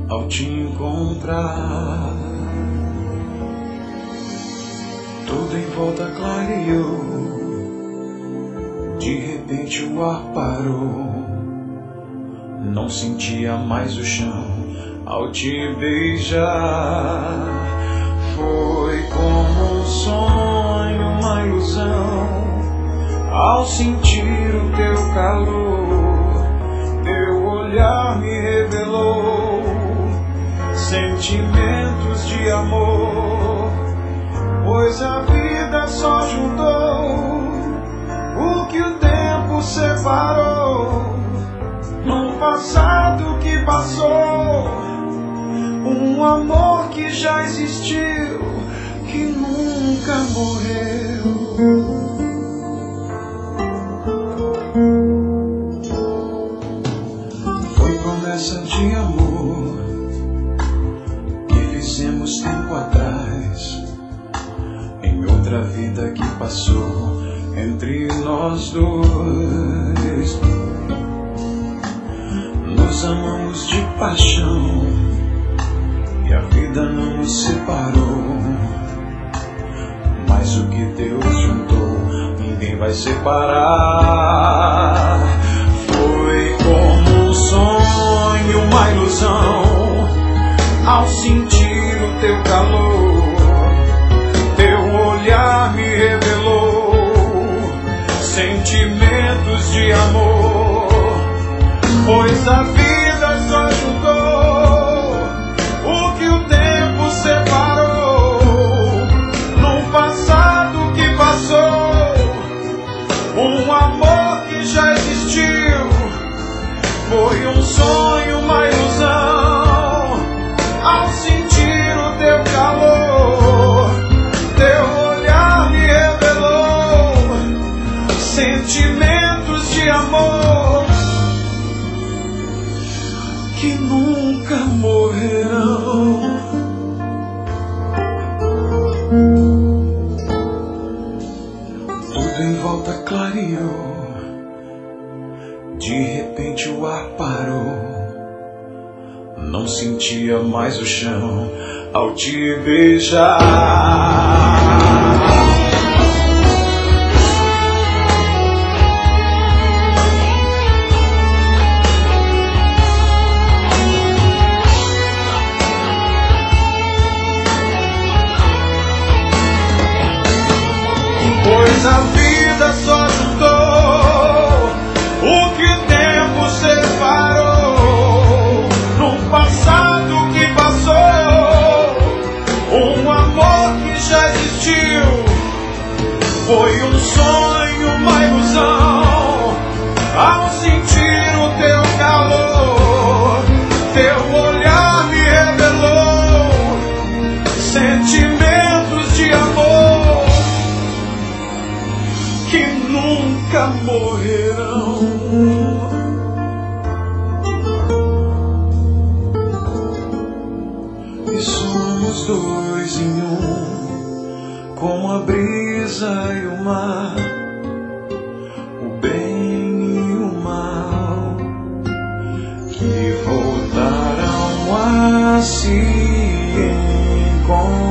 ao te encontrar. Tudo em volta clareou, de repente o ar parou. Não sentia mais o chão ao te beijar. Foi como um sonho, uma ilusão, ao sentir o teu calor. Teu olhar me revelou sentimentos de amor, pois a vida só juntou o que o tempo separou. Num passado que passou, um amor que já existiu, que nunca morreu. Foi promessa de amor que fizemos tempo atrás, em outra vida que passou entre nós dois. Nos amamos de paixão e a vida não nos separou, mas o que Deus juntou, ninguém vai separar. Foi como um sonho, uma ilusão, ao sentir o teu calor. Teu olhar me revelou sentimentos de amor, pois a vida só juntou o que o tempo separou. Num passado que passou, um amor que já existiu. Foi um sonho, uma ilusão, ao sentir o teu calor. Teu olhar me revelou sentimentos de amor que nunca morrerão. Tudo em volta clareou, de repente o ar parou. Não sentia mais o chão ao te beijar. Pois a vida só juntou o que o tempo separou. Num passado que passou, um amor que já existiu. Foi um sonho, uma ilusão, ao sentir o teu calor. Teu olhar me revelou sentimentos de amor que nunca morrerão. E somos dois em um, como a brisa e o mar, o bem e o mal, que voltaram a se encontrar.